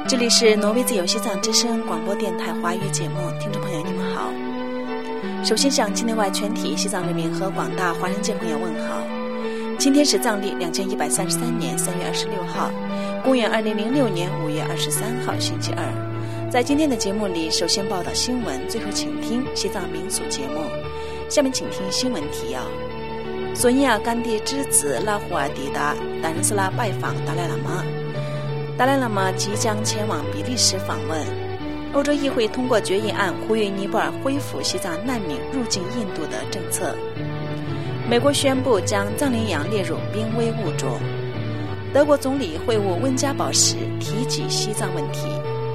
这里是挪威自由西藏之声广播电台华语节目，听众朋友你们好。首先向境内外全体西藏人民和广大华人界朋友问好。今天是藏历2133年3月26号，公元2006年5月23号，星期二。在今天的节目里，首先报道新闻，最后请听西藏民俗节目。下面请听新闻提要：索尼亚甘地之子拉胡尔抵达达仁斯拉拜访达赖喇嘛。达赖喇嘛即将前往比利时访问。欧洲议会通过决议案，呼吁尼泊尔恢复西藏难民入境印度的政策。美国宣布将藏羚羊列入濒危物种。德国总理会晤温家宝时提及西藏问题。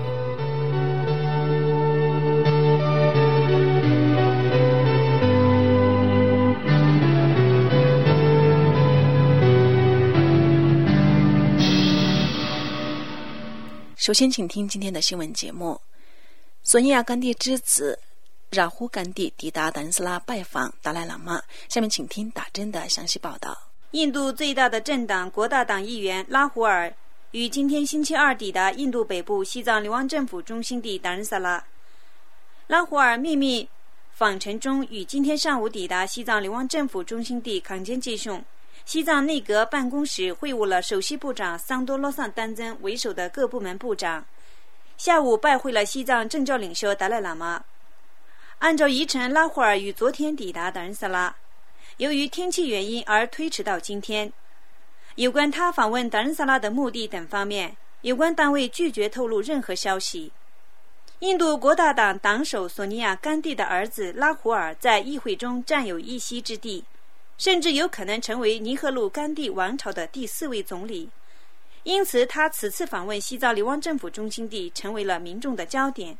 首先请听今天的新闻节目。索尼亚甘地之子拉胡甘地抵达达仁斯拉拜访达赖喇嘛。下面请听打针的详细报道。 印度最大的政党国大党议员拉胡尔于今天星期二抵达印度北部西藏流亡政府中心地达仁萨拉。拉胡尔秘密访程中于今天上午抵达西藏流亡政府中心地康坚吉雄。西藏内阁办公室会晤了首席部长桑多洛桑丹增为首的各部门部长，下午拜会了西藏政教领袖达赖喇嘛。按照议程，拉胡尔于昨天抵达达仁萨拉，由于天气原因而推迟到今天。有关他访问达仁萨拉的目的等方面，有关单位拒绝透露任何消息。印度国大党党首索尼亚甘地的儿子拉胡尔在议会中占有一席之地，甚至有可能成为尼赫鲁甘地王朝的第4位总理，因此他此次访问西藏流亡政府中心地成为了民众的焦点。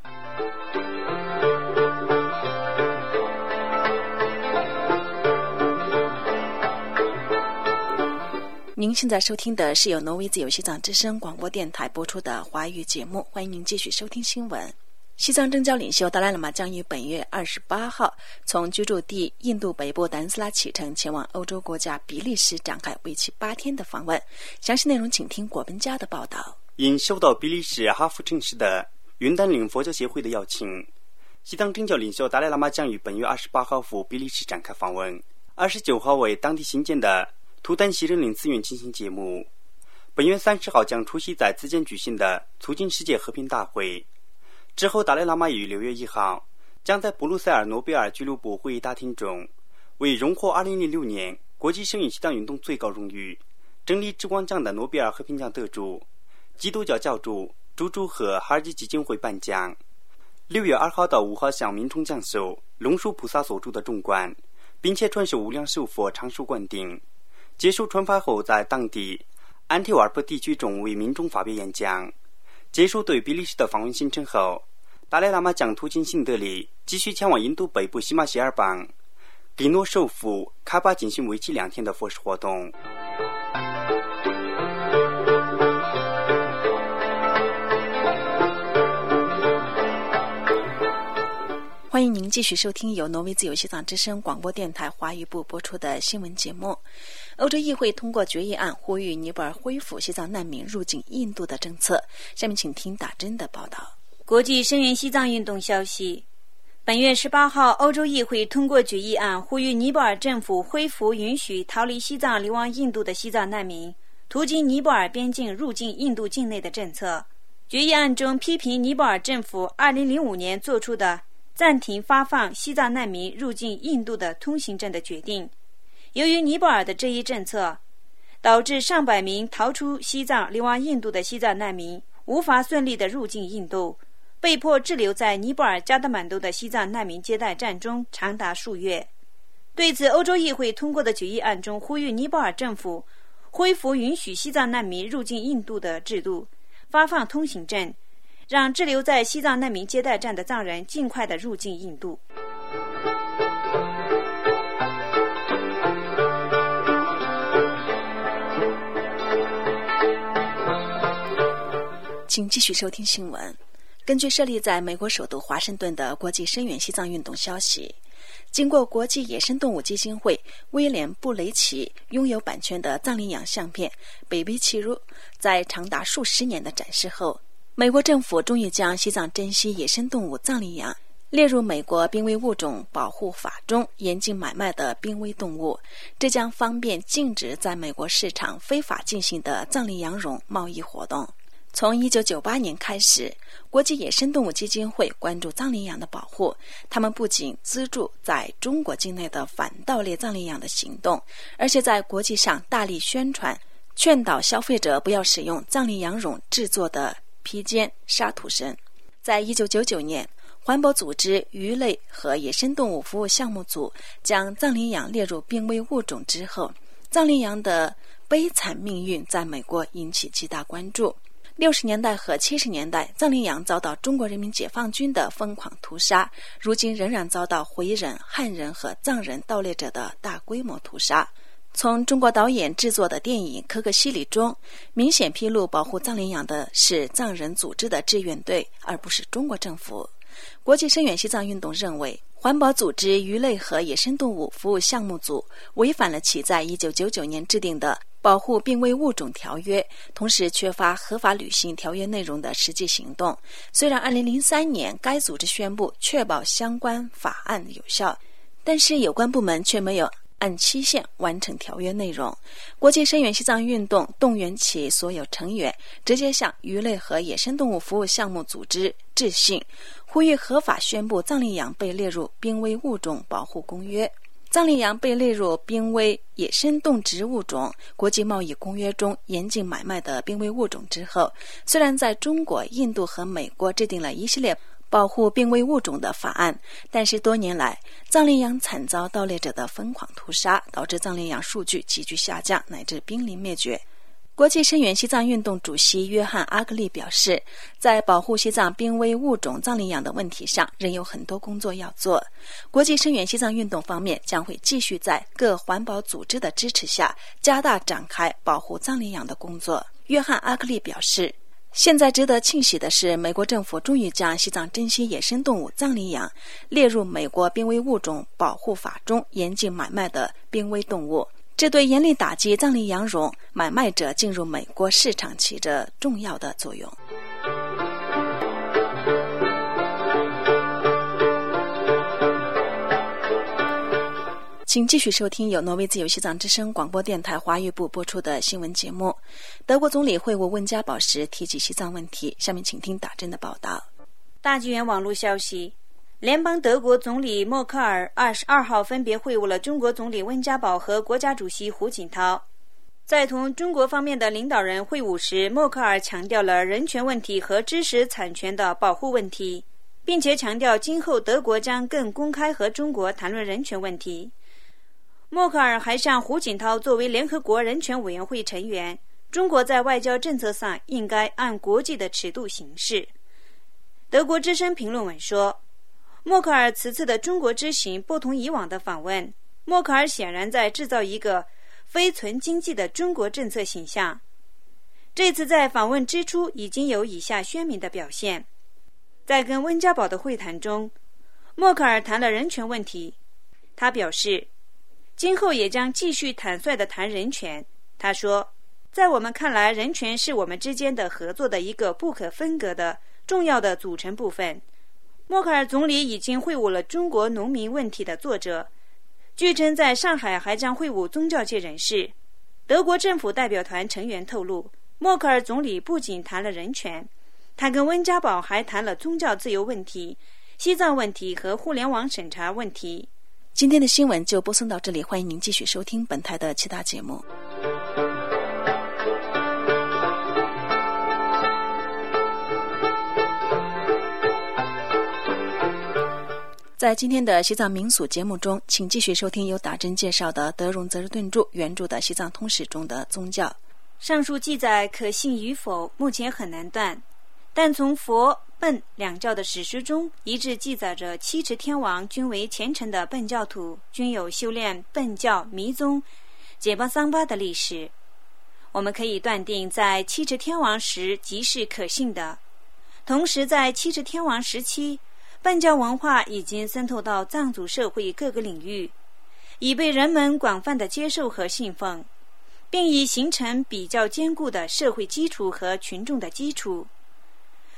您现在收听的是由挪威自由西藏之声广播电台播出的华语节目，欢迎您继续收听新闻。西藏政教领袖达赖喇嘛将于本月28号从居住地印度北部达仁斯拉启程，前往欧洲国家比利时展开为期8天的访问。详细内容请听果本家的报道。 因受到比利时哈夫城市的云丹岭佛教协会的邀请，西藏政教领袖达赖喇嘛将于本月28号赴比利时展开访问，29号为当地新建的图丹西人林寺院进行节目，本月30号将出席在此间举行的促进世界和平大会。之后，达赖喇嘛于6月1号将在布鲁塞尔诺贝尔俱乐部会议大厅中，为荣获2006年国际声援西藏运动最高荣誉真理之光奖的诺贝尔和平奖得主、基督教教主朱朱和哈尔基基金会颁奖。6月2号到5号向民众讲授龙树菩萨所著的中观，并且传授无量寿佛长寿灌顶。结束传法后，在当地安提瓦尔普地区中为民众发表演讲。结束对比利时的访问行程后，达赖喇嘛将途经新德里，继续前往印度北部西马歇尔邦给诺首府卡巴进行为期2天的佛事活动。 欢迎您继续收听由挪威自由西藏之声广播电台华语部播出的新闻节目。欧洲议会通过决议案，呼吁尼泊尔恢复西藏难民入境印度的政策。下面请听打针的报道。 国际声援西藏运动消息，本月18号，欧洲议会通过决议案，呼吁尼泊尔政府恢复允许逃离西藏流亡印度的西藏难民途经尼泊尔边境入境印度境内的政策。决议案中批评尼泊尔政府2005年做出的暂停发放西藏难民入境印度的通行证的决定。由于尼泊尔的这一政策，导致上百名逃出西藏流亡印度的西藏难民无法顺利地入境印度，被迫滞留在尼泊尔加德满都的西藏难民接待站中长达数月。对此，欧洲议会通过的决议案中呼吁尼泊尔政府恢复允许西藏难民入境印度的制度，发放通行证，让滞留在西藏难民接待站的藏人尽快地入境印度。 请继续收听新闻。根据设立在美国首都华盛顿的国际声援西藏运动消息，经过国际野生动物基金会威廉布雷奇拥有版权的藏羚羊相片被被弃入，在长达数十年的展示后， 美国政府终于将西藏珍稀野生动物藏羚羊列入美国濒危物种保护法中严禁买卖的濒危动物，这将方便禁止在美国市场非法进行的藏羚羊绒贸易活动。从1998年开始，国际野生动物基金会关注藏羚羊的保护，他们不仅资助在中国境内的反盗猎藏羚羊的行动，而且在国际上大力宣传，劝导消费者不要使用藏羚羊绒制作的披肩、沙土绳。在1999年，环保组织鱼类和野生动物服务项目组将藏羚羊列入濒危物种之后，藏羚羊的悲惨命运在美国引起极大关注。60年代和70年代，藏羚羊遭到中国人民解放军的疯狂屠杀，如今仍然遭到回人、汉人和藏人盗猎者的大规模屠杀。从中国导演制作的电影《可可西里》中，明显披露保护藏羚羊的是藏人组织的志愿队，而不是中国政府。国际声援西藏运动认为，环保组织鱼类和野生动物服务项目组违反了其在1999年制定的保护濒危物种条约，同时缺乏合法履行条约内容的实际行动。虽然2003年该组织宣布确保相关法案有效，但是有关部门却没有按期限完成条约内容。国际声援西藏运动动员其所有成员直接向鱼类和野生动物服务项目组织致信，呼吁合法宣布藏羚羊被列入濒危物种保护公约。藏羚羊被列入濒危野生动植物种国际贸易公约中严禁买卖的濒危物种之后，虽然在中国、印度和美国制定了一系列保护濒危物种的法案，但是多年来藏羚羊惨遭盗猎者的疯狂屠杀，导致藏羚羊数据急剧下降，乃至濒临灭绝。国际声援西藏运动主席约翰·阿格利表示，在保护西藏濒危物种藏羚羊的问题上仍有很多工作要做。国际声援西藏运动方面将会继续在各环保组织的支持下加大展开保护藏羚羊的工作。约翰·阿格利表示，现在值得庆喜的是，美国政府终于将西藏珍稀野生动物藏羚羊列入美国濒危物种保护法中严禁买卖的濒危动物，这对严厉打击藏羚羊绒买卖者进入美国市场起着重要的作用。请继续收听由挪威自由西藏之声广播电台华语部播出的新闻节目。德国总理会晤温家宝时提及西藏问题，下面请听打针的报道。 大纪元网络消息，联邦德国总理默克尔22号分别会晤了中国总理温家宝和国家主席胡锦涛。在同中国方面的领导人会晤时，默克尔强调了人权问题和知识产权的保护问题，并且强调今后德国将更公开和中国谈论人权问题。默克尔还向胡锦涛作为联合国人权委员会成员，中国在外交政策上应该按国际的尺度行事。德国之声评论文说，默克尔此次的中国之行不同以往的访问，默克尔显然在制造一个非纯经济的中国政策形象。这次在访问之初已经有以下鲜明的表现。在跟温家宝的会谈中，默克尔谈了人权问题，他表示今后也将继续坦率地谈人权。他说，在我们看来，人权是我们之间的合作的一个不可分割的重要的组成部分。默克尔总理已经会晤了中国农民问题的作者，据称在上海还将会晤宗教界人士。德国政府代表团成员透露，默克尔总理不仅谈了人权，他跟温家宝还谈了宗教自由问题、西藏问题和互联网审查问题。 今天的新闻就播送到这里，欢迎您继续收听本台的其他节目。在今天的西藏民俗节目中，请继续收听由打针介绍的德荣泽日顿著原著的西藏通史中的宗教。 上述记载可信与否目前很难断，但从佛、苯两教的史书中一致记载着七池天王均为虔诚的苯教徒，均有修炼苯教密宗解巴桑巴的历史。我们可以断定在七池天王时即是可信的。同时在七池天王时期，苯教文化已经渗透到藏族社会各个领域，已被人们广泛的接受和信奉，并已形成比较坚固的社会基础和群众的基础。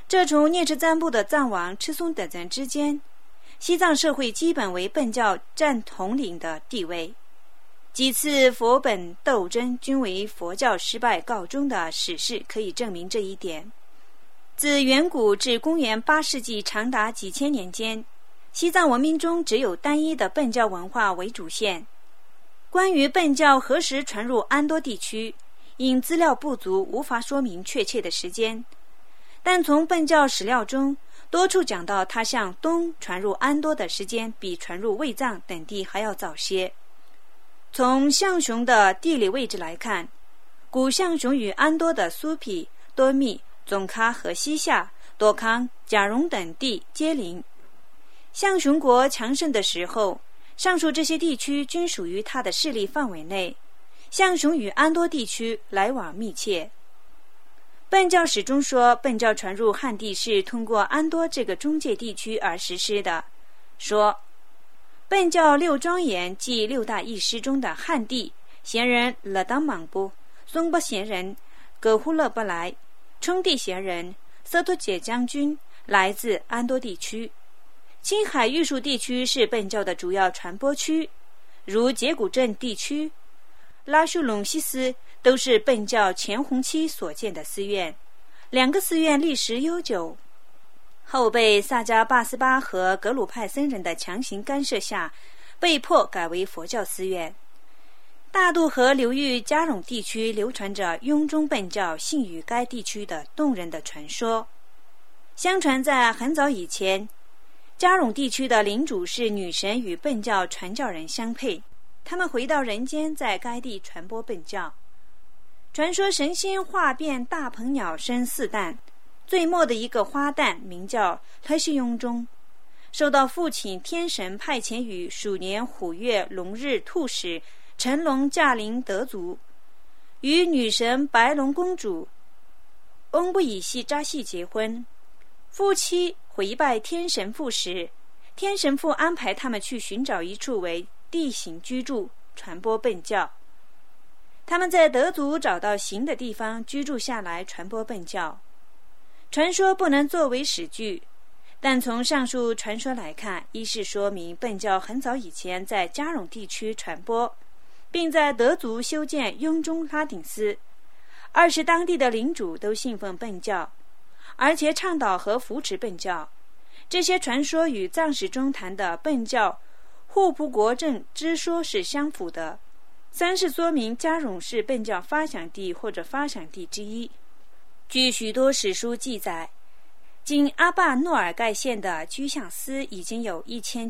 这从聂赤赞部的藏王赤松德赞之间，西藏社会基本为苯教占统领的地位。几次佛本斗争均为佛教失败告终的史事可以证明这一点。自远古至公元8世纪长达几千年间，西藏文明中只有单一的苯教文化为主线。关于苯教何时传入安多地区，因资料不足无法说明确切的时间，但从苯教史料中多处讲到它向东传入安多的时间比传入卫藏等地还要早些。从象雄的地理位置来看，古象雄与安多的苏毗、多密、总喀和西夏、多康、贾荣等地接邻。象雄国强盛的时候，上述这些地区均属于他的势力范围内，象雄与安多地区来往密切。苯教史中说，苯教传入汉地是通过安多这个中介地区而实施的，说苯教六庄严即六大义师中的汉地贤人勒当莽布、松巴贤人、葛呼勒不来、冲地贤人、瑟托解将军来自安多地区。青海玉树地区是苯教的主要传播区，如节骨镇地区、拉舒隆西斯都是苯教前弘期所建的寺院，两个寺院历史悠久，后被萨迦巴斯巴和格鲁派僧人的强行干涉下被迫改为佛教寺院。大渡河流域加绒地区流传着雍中苯教信与该地区的动人的传说。相传在很早以前，加绒地区的领主是女神与苯教传教人相配，他们回到人间，在该地传播苯教。传说神仙化变大鹏鸟生4蛋，最末的一个花旦名叫特西雍中，受到父亲天神派遣于鼠年虎月龙日兔时乘龙驾临德族，与女神白龙公主翁布以西扎西结婚。夫妻回拜天神父时，天神父安排他们去寻找一处为地形居住，传播苯教。他们在德族找到行的地方居住下来，传播苯教。传说不能作为史据，但从上述传说来看，一是说明苯教很早以前在加绒地区传播，并在德族修建雍中拉顶寺；二是当地的领主都信奉苯教，而且倡导和扶持苯教。这些传说与藏史中谈的苯教护仆国政之说是相符的。三是说明加绒是苯教发祥地或者发祥地之一。据许多史书记载，今阿坝诺尔盖县的居相司已经有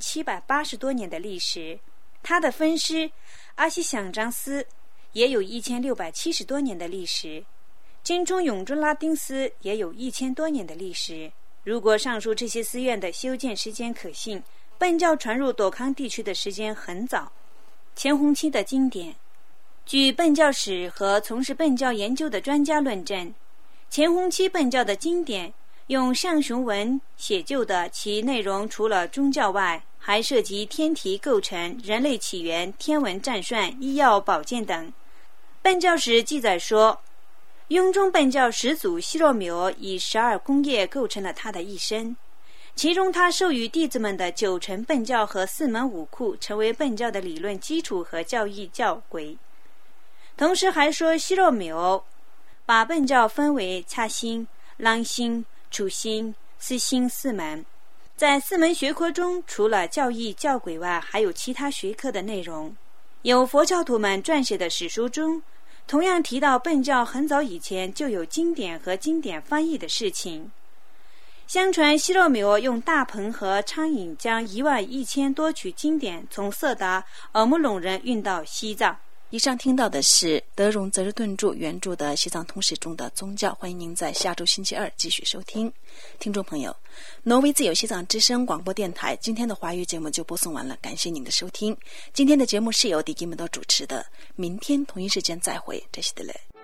1780多年的历史，它的分师阿西响章司也有1670多年的历史，金中永中拉丁司也有1000多年的历史。如果上述这些寺院的修建时间可信，苯教传入朵康地区的时间很早。前弘期的经典，据苯教史和从事苯教研究的专家论证，前弘期苯教的经典用象雄文写就的，其内容除了宗教外，还涉及天体构成、人类起源、天文占算、医药保健等。苯教史记载说，雍中苯教始祖西若苗以12功业构成了他的一生，其中他授予弟子们的9成苯教和4门武库成为苯教的理论基础和教义教规。同时还说，西若苗把苯教分为恰心、啷心、楚心、思心4门，在4门学科中，除了教义教规外，还有其他学科的内容。有佛教徒们撰写的史书中同样提到苯教很早以前就有经典和经典翻译的事情。相传西若苗用大鹏和苍蝇将11000多曲经典从色达、尔木陇人运到西藏。 以上听到的是德荣泽日顿著原著的西藏通史中的宗教，欢迎您在下周星期二继续收听。听众朋友，挪威自由西藏之声广播电台今天的华语节目就播送完了，感谢您的收听。今天的节目是由迪基们都主持的，明天同一时间再会，这是的嘞。